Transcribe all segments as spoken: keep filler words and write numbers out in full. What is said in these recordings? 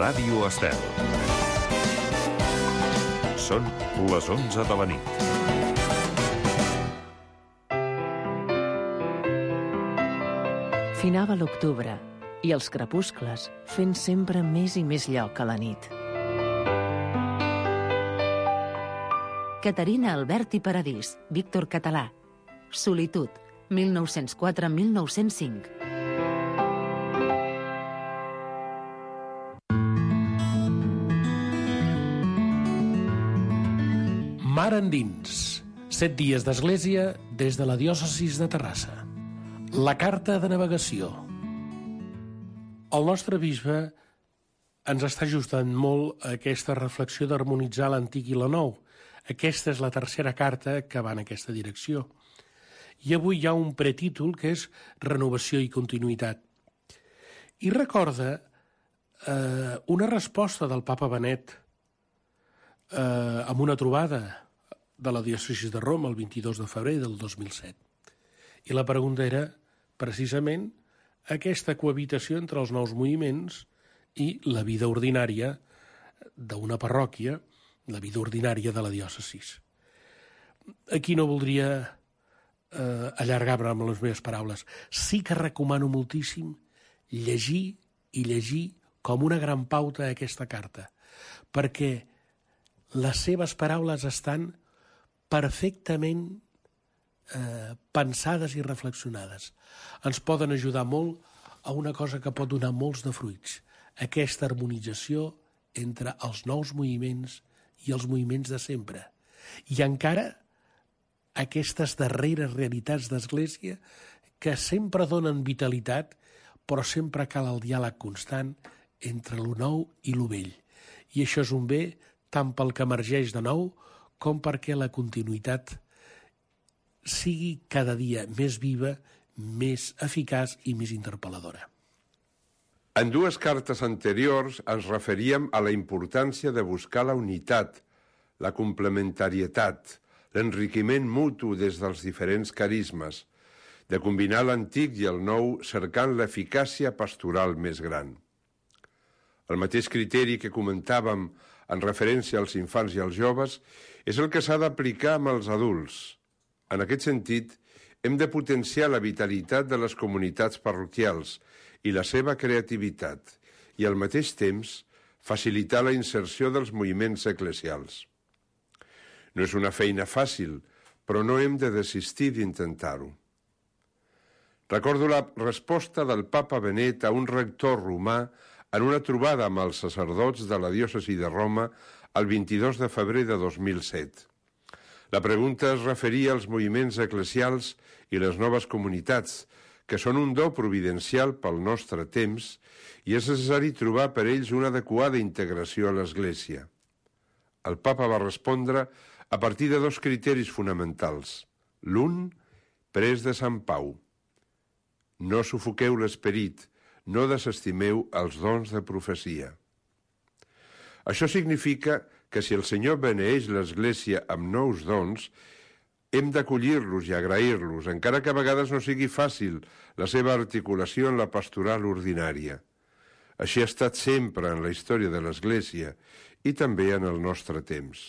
Ràdio Estel. Són les onze de la nit. Finava l'octubre i els crepuscles fent sempre més i més lloc a la nit. Caterina Albert i Paradís, Víctor Català. Solitud, mil nou-cents quatre a mil nou-cents cinc. Mar endins. Set dies d'església des de la diòcesis de Terrassa. La carta de navegació. El nostre bisbe ens està ajustant molt a aquesta reflexió d'harmonitzar l'antic i la nou. Aquesta és la tercera carta que va en aquesta direcció. I avui hi ha un pretítol que és Renovació i continuïtat. I recorda eh, una resposta del papa Benet eh, amb una trobada de la diòcesis de Roma el vint-i-dos de febrer del dos mil set. I la pregunta era, precisament, aquesta cohabitació entre els nous moviments i la vida ordinària d'una parròquia, la vida ordinària de la diòcesis. Aquí no voldria eh, allargar-me amb les meves paraules. Sí que recomano moltíssim llegir i llegir com una gran pauta aquesta carta, perquè les seves paraules estan perfectament eh, pensades i reflexionades. Ens poden ajudar molt a una cosa que pot donar molts de fruits, aquesta harmonització entre els nous moviments i els moviments de sempre. I encara aquestes darreres realitats d'Església que sempre donen vitalitat, però sempre cal el diàleg constant entre lo nou i lo vell. I això és un bé tant pel que emergeix de nou com perquè la continuïtat sigui cada dia més viva, més eficaç i més interpel·ladora. En dues cartes anteriors ens referíem a la importància de buscar la unitat, la complementarietat, l'enriquiment mutu des dels diferents carismes, de combinar l'antic i el nou cercant l'eficàcia pastoral més gran. El mateix criteri que comentàvem en referència als infants i als joves és el que s'ha d'aplicar amb els adults. En aquest sentit, hem de potenciar la vitalitat de les comunitats parroquials i la seva creativitat i, al mateix temps, facilitar la inserció dels moviments eclesials. No és una feina fàcil, però no hem de desistir d'intentar-ho. Recordo la resposta del papa Benet a un rector romà en una trobada amb els sacerdots de la diòcesi de Roma el vint-i-dos de febrer de dos mil set. La pregunta es referia als moviments eclesials i les noves comunitats, que són un do providencial pel nostre temps i és necessari trobar per ells una adequada integració a l'Església. El papa va respondre a partir de dos criteris fonamentals. L'un, pres de Sant Pau. No sufoqueu l'esperit, no desestimeu els dons de profecia. Això significa que si el Senyor beneeix l'Església amb nous dons, hem d'acollir-los i agrair-los, encara que a vegades no sigui fàcil la seva articulació en la pastoral ordinària. Així ha estat sempre en la història de l'Església i també en el nostre temps.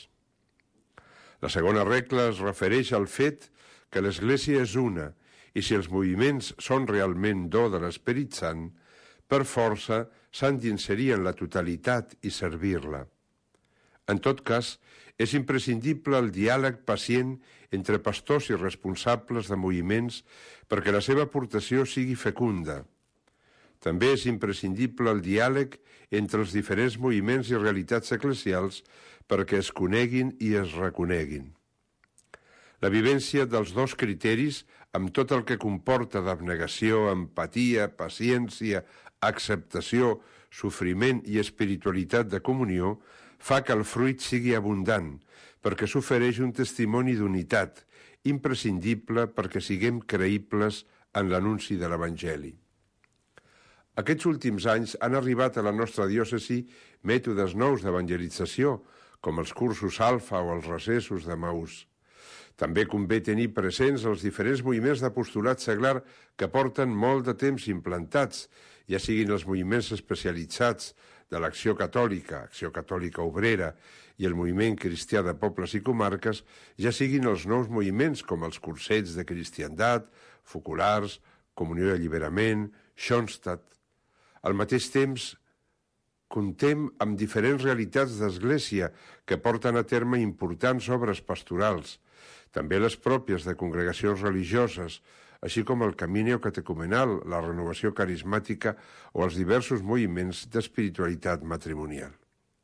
La segona regla es refereix al fet que l'Església és una i si els moviments són realment do de l'Esperit Sant, per força s'han d'inserir en la totalitat i servir-la. En tot cas, és imprescindible el diàleg pacient entre pastors i responsables de moviments perquè la seva aportació sigui fecunda. També és imprescindible el diàleg entre els diferents moviments i realitats eclesials perquè es coneguin i es reconeguin. La vivència dels dos criteris, amb tot el que comporta d'abnegació, empatia, paciència, acceptació, sofriment i espiritualitat de comunió, fa que el fruit sigui abundant, perquè s'ofereix un testimoni d'unitat, imprescindible perquè siguem creïbles en l'anunci de l'Evangeli. Aquests últims anys han arribat a la nostra diòcesi mètodes nous d'evangelització, com els cursos alfa o els recessos de Maús. També convé tenir presents els diferents moviments d'apostolat seglar que porten molt de temps implantats, ja siguin els moviments especialitzats de l'Acció Catòlica, Acció Catòlica Obrera i el moviment cristià de pobles i comarques, ja siguin els nous moviments com els cursets de cristiandat, focolars, Comunió i Alliberament, Schoenstatt. Al mateix temps, comptem amb diferents realitats d'església que porten a terme importants obres pastorals, també les pròpies de congregacions religioses, així com el camí neocatecumenal, la renovació carismàtica o els diversos moviments d'espiritualitat matrimonial.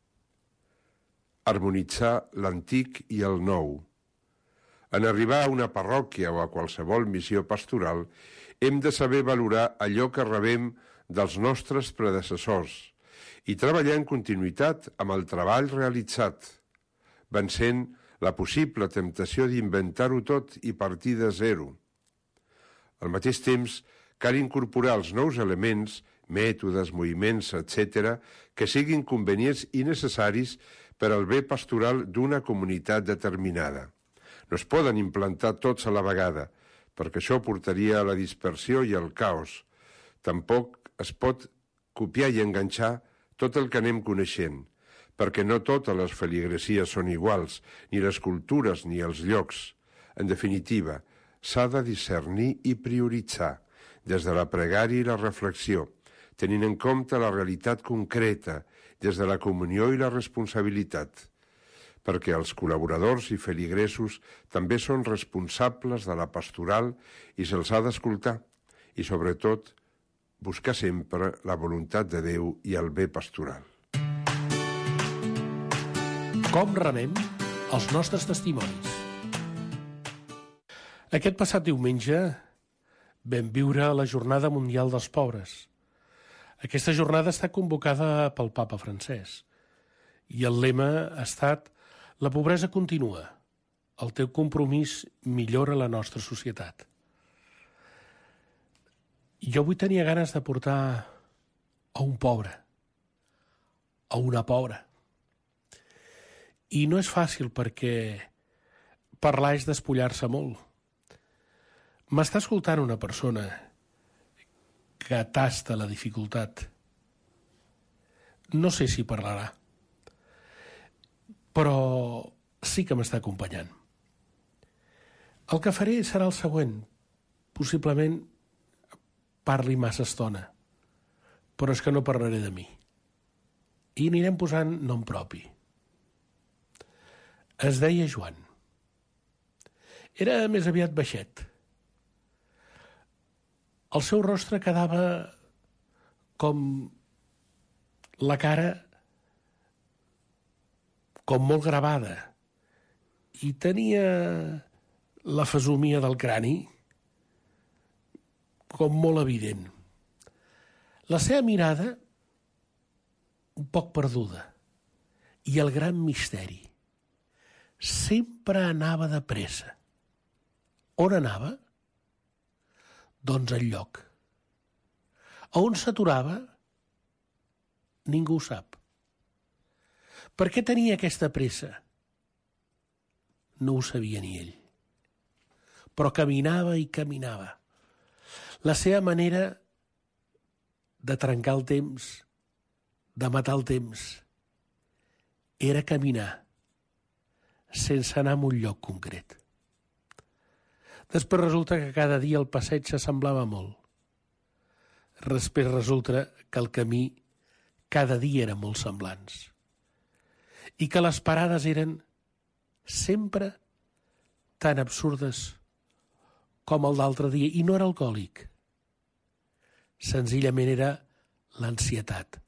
Harmonitzar l'antic i el nou. En arribar a una parròquia o a qualsevol missió pastoral, hem de saber valorar allò que rebem dels nostres predecessors i treballar en continuïtat amb el treball realitzat, vencent la possible temptació d'inventar-ho tot i partir de zero. Al mateix temps, cal incorporar els nous elements, mètodes, moviments, etcètera, que siguin convenients i necessaris per al bé pastoral d'una comunitat determinada. No es poden implantar tots a la vegada, perquè això portaria a la dispersió i al caos. Tampoc es pot copiar i enganxar tot el que anem coneixent, perquè no totes les feligresies són iguals, ni les cultures ni els llocs. En definitiva, s'ha de discernir i prioritzar, des de la pregària i la reflexió, tenint en compte la realitat concreta, des de la comunió i la responsabilitat, perquè els col·laboradors i feligresos també són responsables de la pastoral i se'ls ha d'escoltar, i sobretot buscar sempre la voluntat de Déu i el bé pastoral. Com rebem els nostres testimonis? Aquest passat diumenge vam viure la Jornada Mundial dels Pobres. Aquesta jornada està convocada pel papa Francesc i el lema ha estat «La pobresa continua, el teu compromís millora la nostra societat». Jo avui tenia ganes de portar a un pobre, a una pobra. I no és fàcil perquè parlar és despullar-se molt. M'està escoltant una persona que tasta la dificultat. No sé si parlarà, però sí que m'està acompanyant. El que faré serà el següent. Possiblement parli massa estona, però és que no parlaré de mi. I anirem posant nom propi. Es deia Joan. Era més aviat baixet. El seu rostre quedava com la cara com molt gravada i tenia la fesomia del crani com molt evident. La seva mirada un poc perduda i el gran misteri. Sempre anava de pressa. On anava? Doncs enlloc. A on s'aturava? Ningú ho sap. Per què tenia aquesta pressa? No ho sabia ni ell. Però caminava i caminava. La seva manera de trencar el temps, de matar el temps, era caminar sense anar a un lloc concret. Després resulta que cada dia el passeig s'assemblava molt. Després resulta que el camí cada dia eren molt semblants. I que les parades eren sempre tan absurdes com el d'altre dia. I no era alcohòlic. Senzillament era l'ansietat.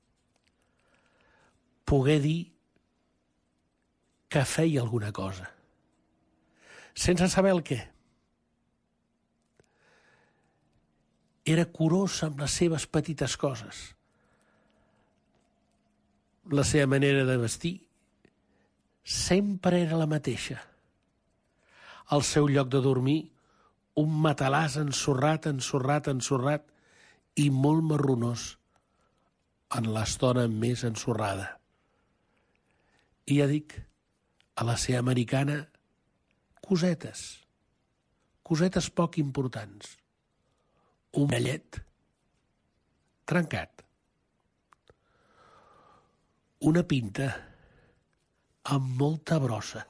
Poder dir que feia alguna cosa, sense saber el què. Era curós amb les seves petites coses. La seva manera de vestir sempre era la mateixa. Al seu lloc de dormir, un matalàs ensorrat, ensorrat, ensorrat i molt marronós en l'estona més ensorrada. I ja dic, a la seva americana, cosetes, cosetes poc importants. Un brellet trencat. Una pinta amb molta brossa.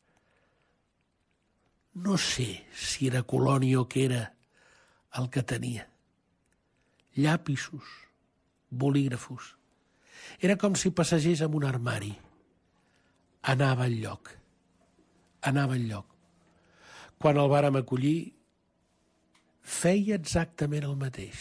No sé si era colònia o què era el que tenia. Llapisos, bolígrafos. Era com si passegés amb un armari. Anava al lloc. Anava al lloc. Quan el vàrem acollir, feia exactament el mateix.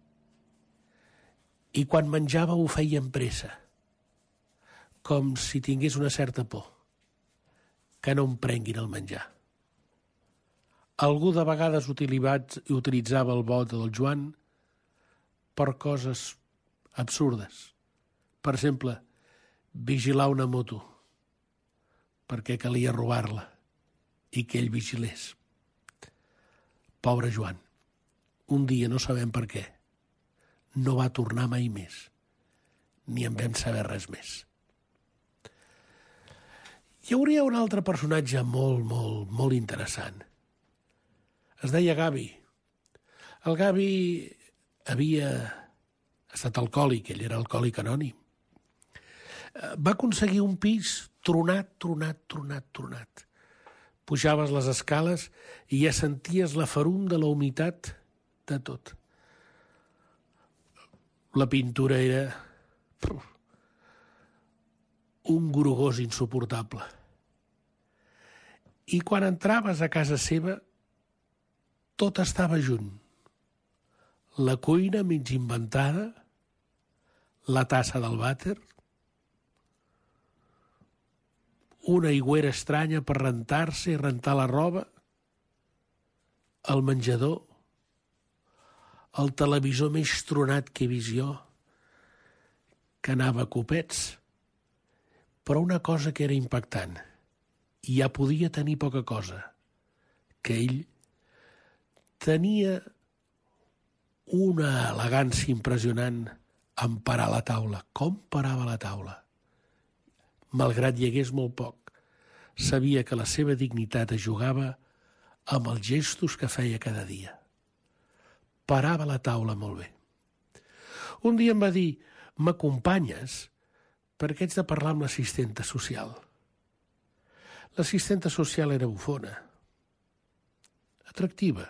I quan menjava ho feia amb pressa, com si tingués una certa por, que no em prenguin el menjar. Algú de vegades utilitzava el bot del Joan per coses absurdes. Per exemple, vigilar una moto, perquè calia robar-la i que ell vigilés. Pobre Joan, un dia, no sabem per què, no va tornar mai més, ni en vam saber res més. Hi hauria un altre personatge molt, molt, molt interessant. Es deia Gavi. El Gavi havia estat alcohòlic, ell era alcohòlic anònim. Va aconseguir un pis tronat, tronat, tronat, tronat. Pujaves les escales i ja senties la ferum de la humitat de tot. La pintura era un grogós insuportable. I quan entraves a casa seva, tot estava junt. La cuina mig inventada, la tassa del vàter, una aigüera estranya per rentar-se i rentar la roba, el menjador, el televisor més tronat que he vist jo, que anava a copets, però una cosa que era impactant, i ja podia tenir poca cosa, que ell tenia una elegància impressionant en parar la taula. Com parava la taula? Malgrat hi hagués molt poc, sabia que la seva dignitat es jugava amb els gestos que feia cada dia. Parava la taula molt bé. Un dia em va dir, m'acompanyes perquè haig de parlar amb l'assistenta social. L'assistenta social era bufona, atractiva,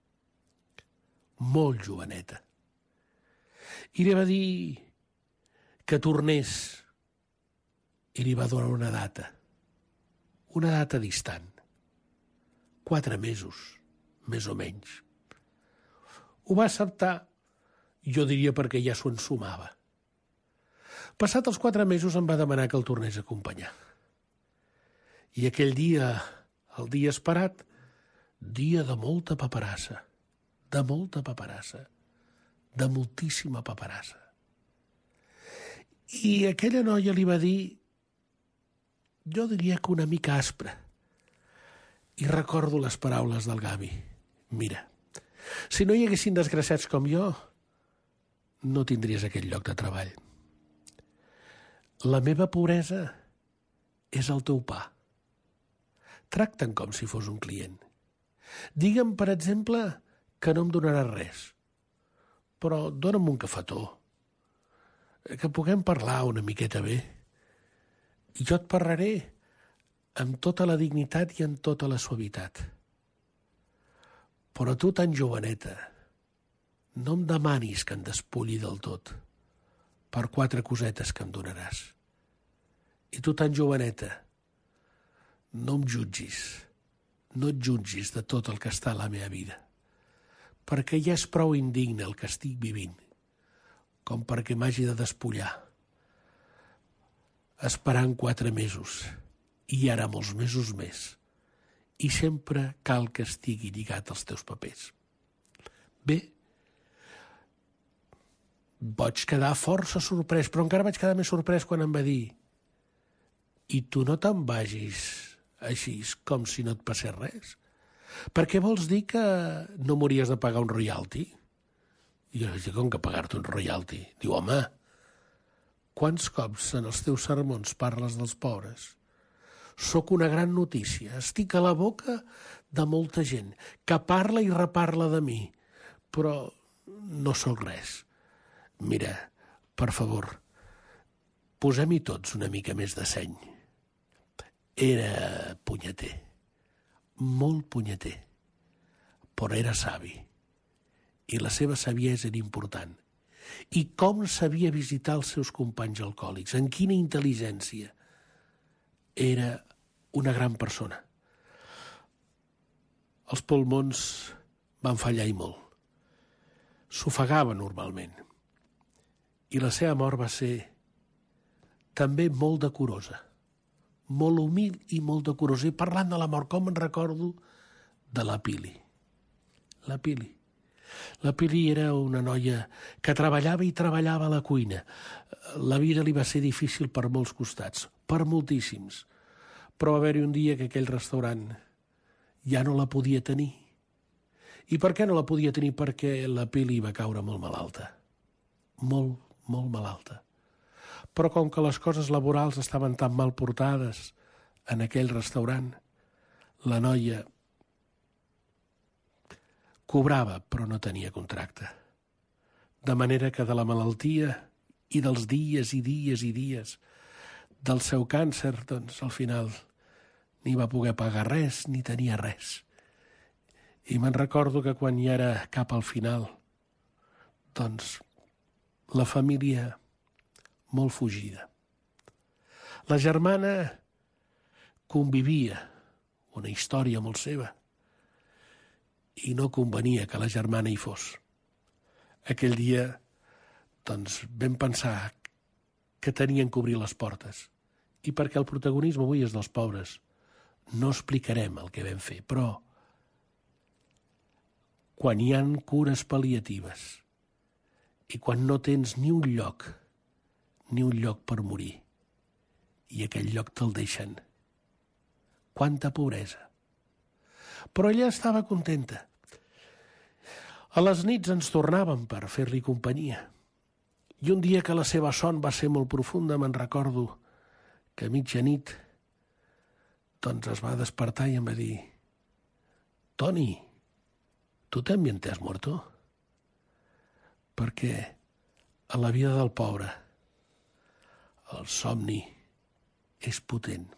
molt joveneta. I li va dir que tornés i li va donar una data, una data distant, quatre mesos, més o menys. Ho va acceptar, jo diria perquè ja s'ho ensumava. Passat els quatre mesos em va demanar que el tornés a acompanyar. I aquell dia, el dia esperat, dia de molta paperassa, de molta paperassa, de moltíssima paperassa. I aquella noia li va dir, jo diria que una mica aspra, i recordo les paraules del Gavi. Mira, si no hi haguessin desgraciats com jo, no tindries aquest lloc de treball. La meva pobresa és el teu pa. Tracta'm com si fos un client. Digue'm, per exemple, que no em donaràs res, però dona'm un cafetó, que puguem parlar una miqueta bé. I jo et parlaré amb tota la dignitat i amb tota la suavitat. Però tu, tan joveneta, no em demanis que em despulli del tot per quatre cosetes que em donaràs. I tu, tan joveneta, no em jutgis, no et jutgis de tot el que està a la meva vida, perquè ja és prou indigne el que estic vivint, com perquè m'hagi de despullar, esperant quatre mesos, i ara molts mesos més, i sempre cal que estigui lligat als teus papers. Bé, vaig quedar força sorprès, però encara vaig quedar més sorprès quan em va dir, i tu no te'n vagis així com si no et passés res? Per què vols dir que no m'hauries de pagar un royalty? I jo vaig dir, com que pagar-te un royalty? Diu, home, quants cops en els teus sermons parles dels pobres? Sóc una gran notícia. Estic a la boca de molta gent que parla i reparla de mi, però no sóc res. Mira, per favor, posem-hi tots una mica més de seny. Era punyeter, molt punyeter, però era savi, i la seva saviesa era important. I com sabia visitar els seus companys alcohòlics, en quina intel·ligència. Era una gran persona. Els pulmons van fallar i molt. S'ofegava normalment. I la seva mort va ser també molt decorosa. Molt humil i molt decorosa. I parlant de la mort, com en recordo de la Pili. La Pili. La Pili era una noia que treballava i treballava a la cuina. La vida li va ser difícil per molts costats, per moltíssims. Però va haver-hi un dia que aquell restaurant ja no la podia tenir. I per què no la podia tenir? Perquè la Pili va caure molt malalta. Molt, molt malalta. Però com que les coses laborals estaven tan mal portades en aquell restaurant, la noia cobrava, però no tenia contracte. De manera que de la malaltia i dels dies i dies i dies del seu càncer, doncs al final ni va poder pagar res ni tenia res. I me'n recordo que quan ja era cap al final, doncs la família molt fugida. La germana convivia, una història molt seva, i no convenia que la germana hi fos. Aquell dia, doncs, vam pensar que tenien que obrir les portes. I perquè el protagonisme avui és dels pobres, no explicarem el que vam fer, però quan hi han cures pal·liatives i quan no tens ni un lloc, ni un lloc per morir, i aquell lloc te'l deixen, quanta pobresa. Però ella estava contenta. A les nits ens tornàvem per fer-li companyia. I un dia que la seva son va ser molt profunda, me'n recordo que a mitjanit doncs es va despertar i em va dir: Toni, tu també te has muerto? Perquè a la vida del pobre el somni és potent.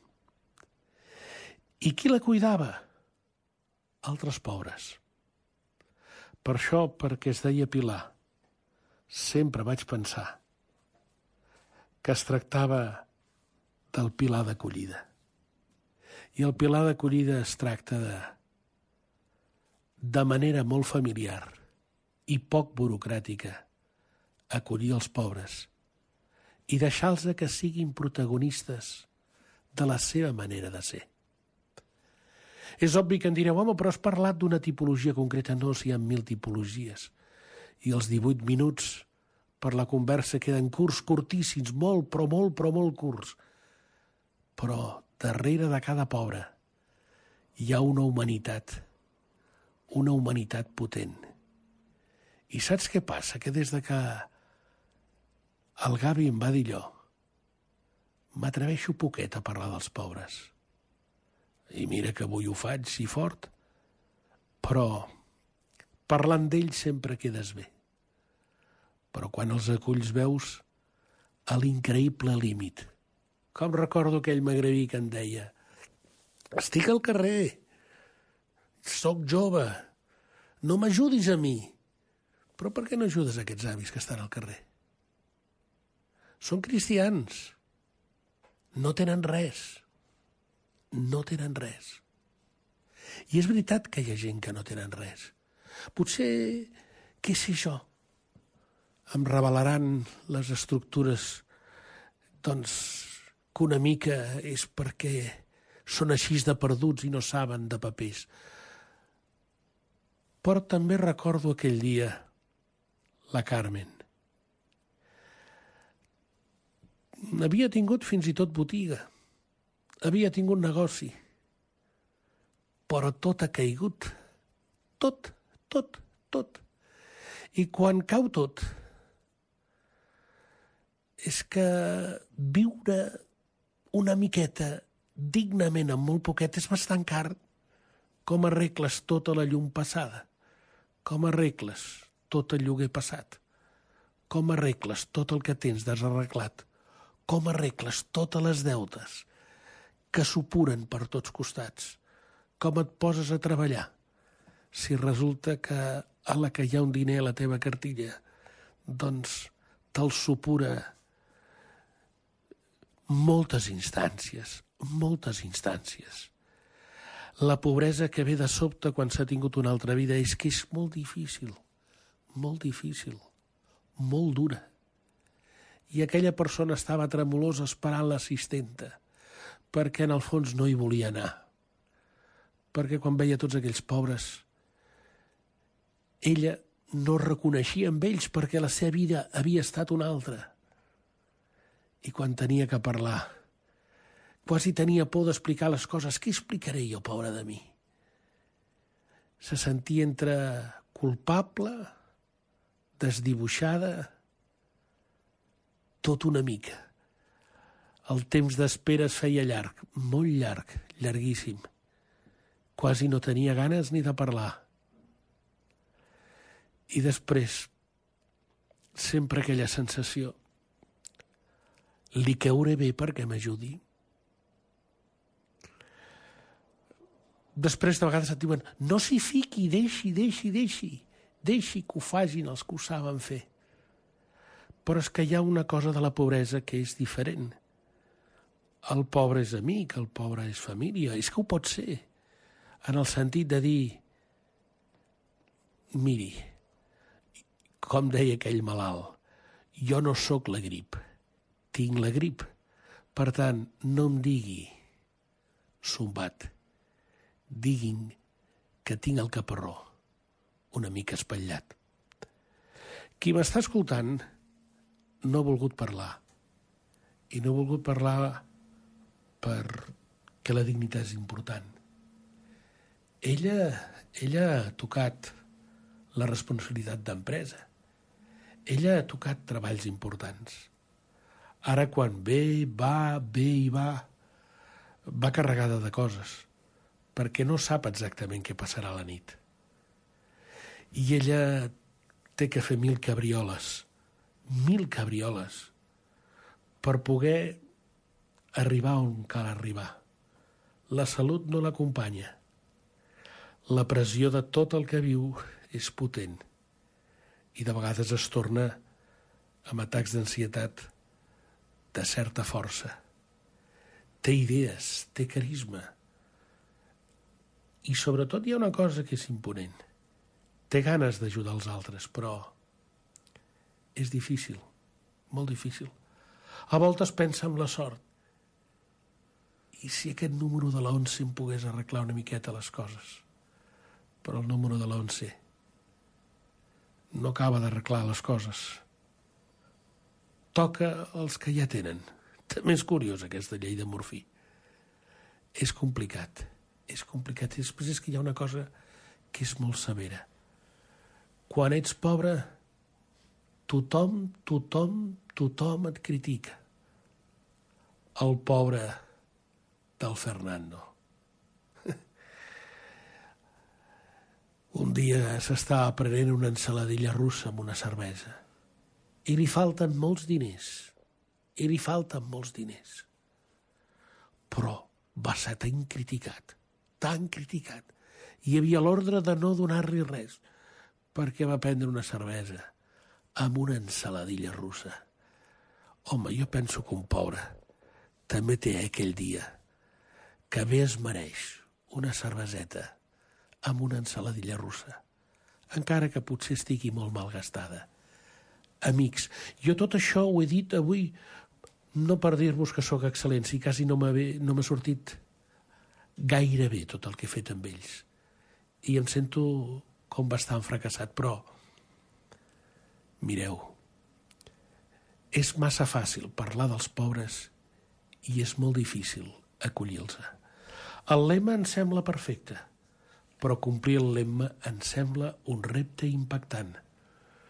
I qui la cuidava? Altres pobres. Per això, perquè es deia Pilar, sempre vaig pensar que es tractava del pilar d'acollida. I el pilar d'acollida es tracta de, de manera molt familiar i poc burocràtica, acollir els pobres i deixar-los que siguin protagonistes de la seva manera de ser. És obvi que em direu, home, però has parlat d'una tipologia concreta. No, si hi ha mil tipologies. I els divuit minuts per la conversa queden curts, curtíssims, molt, però molt, però molt curts. Però darrere de cada pobre hi ha una humanitat, una humanitat potent. I saps què passa? Que des de que el Gavi em va dir allò, m'atreveixo poquet a parlar dels pobres. I mira que avui ho faig, si fort, però parlant d'ells sempre quedes bé. Però quan els aculls veus a l'increïble límit. Com recordo aquell magrebí que em deia: estic al carrer, soc jove, no m'ajudis a mi. Però per què no ajudes a aquests avis que estan al carrer? Són cristians, no tenen res. No tenen res. I és veritat que hi ha gent que no tenen res. Potser, què sé jo, em revelaran les estructures, doncs, que una mica és perquè són així de perduts i no saben de papers. Però també recordo aquell dia la Carmen. Havia tingut fins i tot botiga. Havia tingut negoci, però tot ha caigut, tot, tot, tot. I quan cau tot, és que viure una miqueta dignament amb molt poquet és bastant car. Com arregles tota la llum passada? Com arregles tot el lloguer passat? Com arregles tot el que tens desarreglat? Com arregles totes les deutes que supuren per tots costats? Com et poses a treballar si resulta que a la que hi ha un diner a la teva cartilla, doncs te'l supura moltes instàncies, moltes instàncies. La pobresa que ve de sobte quan s'ha tingut una altra vida és que és molt difícil, molt difícil, molt dura. I aquella persona estava tremolosa esperant l'assistenta, perquè en el fons no hi volia anar. Perquè quan veia tots aquells pobres, ella no reconeixia amb ells perquè la seva vida havia estat una altra. I quan tenia que parlar, quasi tenia por d'explicar les coses. Què explicaré jo, pobra de mi? Se sentia entre culpable, desdibuixada, tot una mica. El temps d'espera es feia llarg, molt llarg, llarguíssim. Quasi no tenia ganes ni de parlar. I després, sempre aquella sensació, li cauré bé perquè m'ajudi. Després de vegades et diuen, no s'hi fiqui, deixi, deixi, deixi, deixi que ho facin els que ho saben fer. Però és que hi ha una cosa de la pobresa que és diferent. El pobre és amic, el pobre és família, és que ho pot ser, en el sentit de dir, miri, com deia aquell malalt, jo no sóc la grip, tinc la grip, per tant, no em digui sombat, diguin que tinc el caparró una mica espatllat. Qui m'està escoltant no ha volgut parlar, i no ha volgut parlar perquè la dignitat és important. Ella, ella ha tocat la responsabilitat d'empresa. Ella ha tocat treballs importants. Ara quan ve, va, ve i va, va carregada de coses, perquè no sap exactament què passarà a la nit. I ella té que fer mil cabrioles, mil cabrioles, per poder arribar on cal arribar. La salut no l'acompanya. La pressió de tot el que viu és potent i de vegades es torna amb atacs d'ansietat de certa força. Té idees, té carisma. I sobretot hi ha una cosa que és imponent. Té ganes d'ajudar els altres, però és difícil, molt difícil. A voltes pensa en la sort. I si aquest número de l'O N C E em pogués arreglar una miqueta les coses? Però el número de l'O N C E no acaba d'arreglar les coses. Toca els que ja tenen. També és curiós aquesta llei de Murphy. És complicat, és complicat. I després és que hi ha una cosa que és molt severa. Quan ets pobre, tothom, tothom, tothom et critica. El pobre del Fernando. Un dia s'estava prenent una ensaladilla russa amb una cervesa i li falten molts diners, i li falten molts diners. Però va ser tan criticat, tan criticat. Hi havia l'ordre de no donar-li res perquè va prendre una cervesa amb una ensaladilla russa. Home, jo penso que un pobre també té aquell dia que bé es mereix una cerveseta amb una ensaladilla russa, encara que potser estigui molt malgastada. Amics, jo tot això ho he dit avui no per dir-vos que sóc excel·lent, si quasi no m'ha no m'ha sortit gaire bé tot el que he fet amb ells. I em sento com bastant fracassat, però mireu, és massa fàcil parlar dels pobres i és molt difícil acollir-los. El lema em sembla perfecte, però complir el lema em sembla un repte impactant.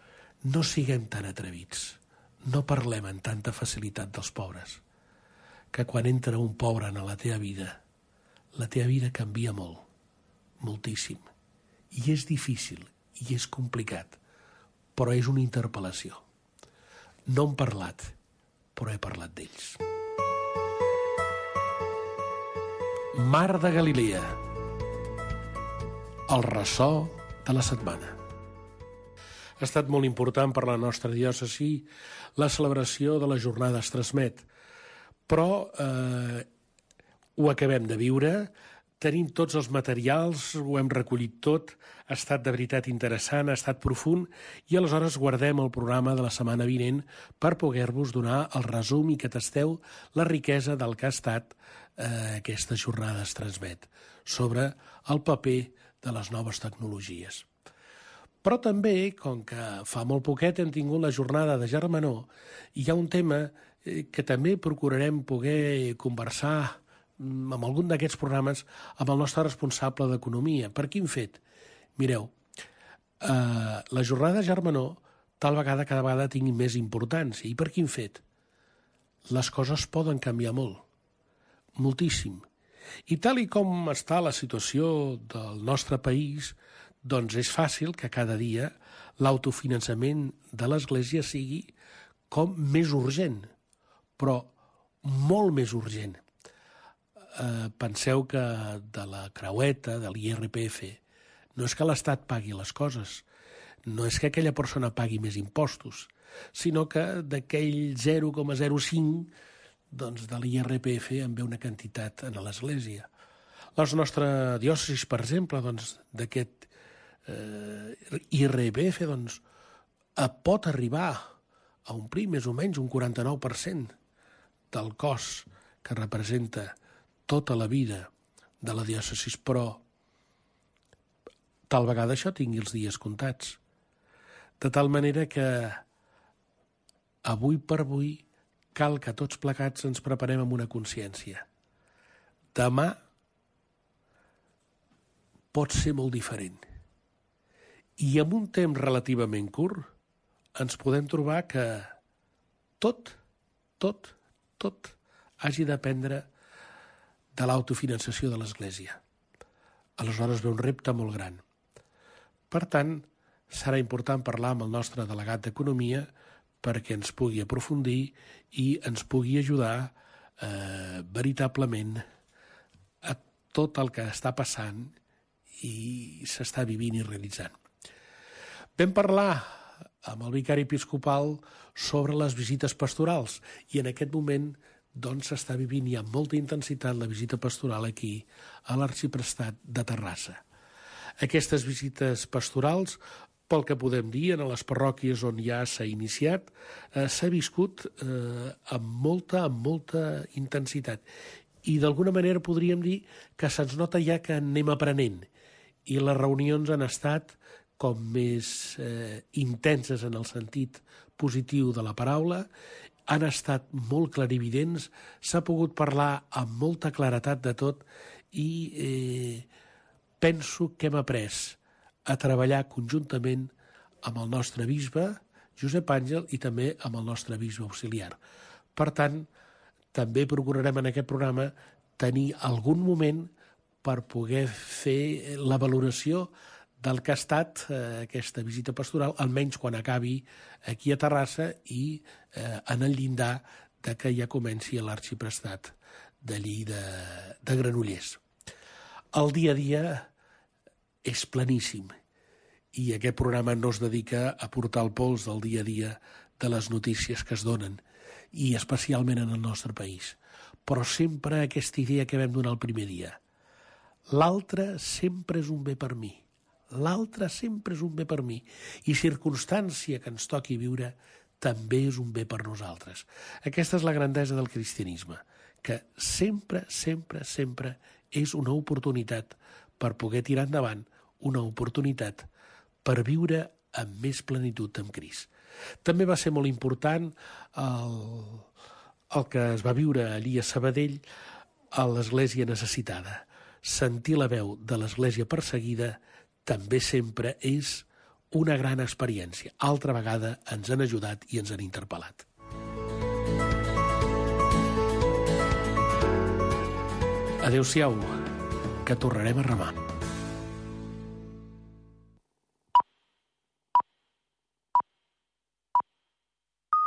No siguem tan atrevits, no parlem amb tanta facilitat dels pobres. que quan entra un pobre en la teva vida, la teva vida canvia molt, moltíssim. I és difícil, i és complicat, però és una interpel·lació. No hem parlat, però he parlat d'ells. Mar de Galilea, el ressò de la setmana. Ha estat molt important per la nostra diòcesi la celebració de les jornades Transmet, però eh, ho acabem de viure, tenim tots els materials, ho hem recollit tot, ha estat de veritat interessant, ha estat profund, i aleshores guardem el programa de la setmana vinent per poder-vos donar el resum i que tasteu la riquesa del que ha estat eh, aquestes jornades Transmet sobre el paper de les noves tecnologies. Però també, com que fa molt poquet hem tingut la jornada de Germanor, hi ha un tema que també procurarem poder conversar amb algun d'aquests programes amb el nostre responsable d'Economia. Per quin fet? Mireu, eh, la jornada de Germanor tal vegada cada vegada tingui més importància. I per quin fet? Les coses poden canviar molt, moltíssim. I tal i com està la situació del nostre país, doncs és fàcil que cada dia l'autofinançament de l'Església sigui com més urgent, però molt més urgent. Eh, penseu que de la creueta, de l'I R P F, no és que l'Estat pagui les coses, no és que aquella persona pagui més impostos, sinó que d'aquell zero coma zero cinc doncs, de l'I R P F en ve una quantitat a l'Església. La nostra diòcesi, per exemple, doncs, d'aquest eh, I R P F doncs, pot arribar a omplir més o menys un quaranta-nou per cent del cost que representa tota la vida de la diòcesi, però tal vegada això tingui els dies comptats. De tal manera que avui per avui cal que tots plegats ens preparem amb una consciència. Demà pot ser molt diferent. I en un temps relativament curt ens podem trobar que tot, tot, tot hagi de dependre de l'autofinançació de l'Església. Aleshores ve un repte molt gran. Per tant, serà important parlar amb el nostre delegat d'Economia perquè ens pugui aprofundir i ens pugui ajudar eh, veritablement a tot el que està passant i s'està vivint i realitzant. Vam parlar amb el vicari episcopal sobre les visites pastorals i en aquest moment doncs s'està vivint ja amb molta intensitat la visita pastoral aquí a l'Arxiprestat de Terrassa. Aquestes visites pastorals, pel que podem dir, en les parròquies on ja s'ha iniciat, eh, s'ha viscut eh, amb molta, amb molta intensitat. I d'alguna manera podríem dir que se'ns nota ja que anem aprenent i les reunions han estat com més eh, intenses en el sentit positiu de la paraula, han estat molt clarividents, s'ha pogut parlar amb molta claretat de tot i eh, penso que hem après a treballar conjuntament amb el nostre bisbe, Josep Àngel, i també amb el nostre bisbe auxiliar. Per tant, també procurarem en aquest programa tenir algun moment per poder fer la valoració del que ha estat eh, aquesta visita pastoral, almenys quan acabi aquí a Terrassa i eh, en el llindar de que ja comenci l'Arxiprestat d'allí de, de Granollers. El dia a dia és planíssim i aquest programa no es dedica a portar el pols del dia a dia de les notícies que es donen i especialment en el nostre país. Però sempre aquesta idea que vam donar el primer dia. L'altre sempre és un bé per mi. L'altre sempre és un bé per mi. I circumstància que ens toqui viure també és un bé per nosaltres. Aquesta és la grandesa del cristianisme, que sempre, sempre, sempre és una oportunitat per poder tirar endavant, una oportunitat per viure amb més plenitud amb Crist. També va ser molt important el, el que es va viure allí a Sabadell a l'Església necessitada. Sentir la veu de l'Església perseguida també sempre és una gran experiència. Altra vegada ens han ajudat i ens han interpel·lat. Adéu-siau, que tornarem a remar.